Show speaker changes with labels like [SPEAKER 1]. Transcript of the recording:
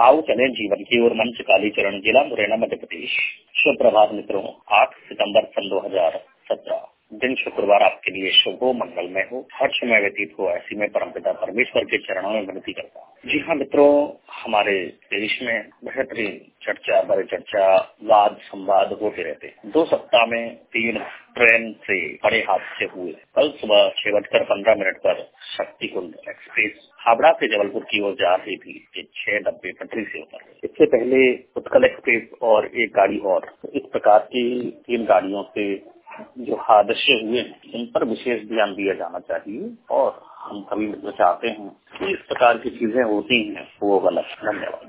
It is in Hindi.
[SPEAKER 1] आओ चले जीवन की ओर मंच कालीचरण, जिला मुरैना, मध्य प्रदेश। शुभ प्रभात मित्रों। 8 सितंबर सन 2017 दिन शुक्रवार आपके लिए शुभ हो, मंगलमय हो, हर समय व्यतीत हो, ऐसी में परमपिता परमेश्वर के चरणों में विनती करता हूँ। जी हाँ मित्रों, हमारे देश में बेहतरीन चर्चा, बड़े चर्चा, वाद संवाद होते रहते हैं। 2 सप्ताह में 3 ट्रेन से बड़े हादसे हुए। कल सुबह 6:15 पर शक्तिकुंड एक्सप्रेस हावड़ा से जबलपुर की ओर जा रही थी कि 6 डब्बे पटरी से उतर गए। इससे पहले उत्कल एक्सप्रेस और एक गाड़ी और, इस प्रकार की 3 गाड़ियों से जो हादसे हुए हैं इन पर विशेष ध्यान दिया जाना चाहिए और हम सभी मित्र चाहते हैं कि इस प्रकार की चीजें होती हैं वो गलत। धन्यवाद।